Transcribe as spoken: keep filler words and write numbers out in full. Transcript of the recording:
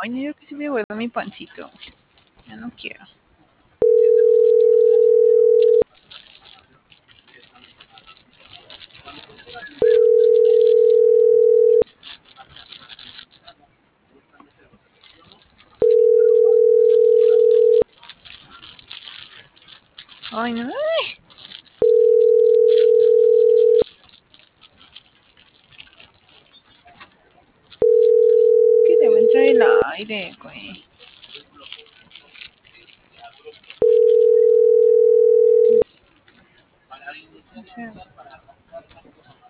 Ay, no, yo que sí me guardo mi pancito. Ya no quiero. Ay, no. Ay, que debo entrar el aire, güey. O sea,